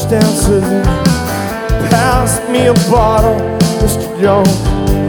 touchdown saloon. Pass me a bottle, Mr. Jones.